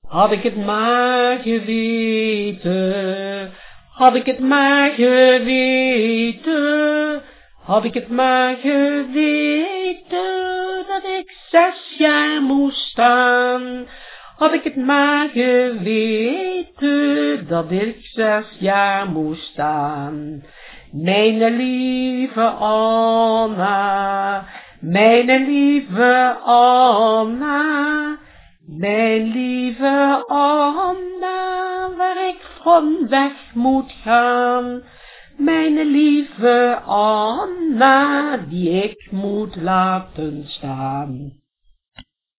Had ik het maar geweten, had ik het maar geweten, had ik het maar geweten, dat ik 6 jaar moest staan. Had ik het maar geweten, dat ik 6 jaar moest staan. Mijn lieve Anna, mijn lieve Anna, mijn lieve Anna, waar ik van weg moet gaan. Mijn lieve Anna, die ik moet laten staan.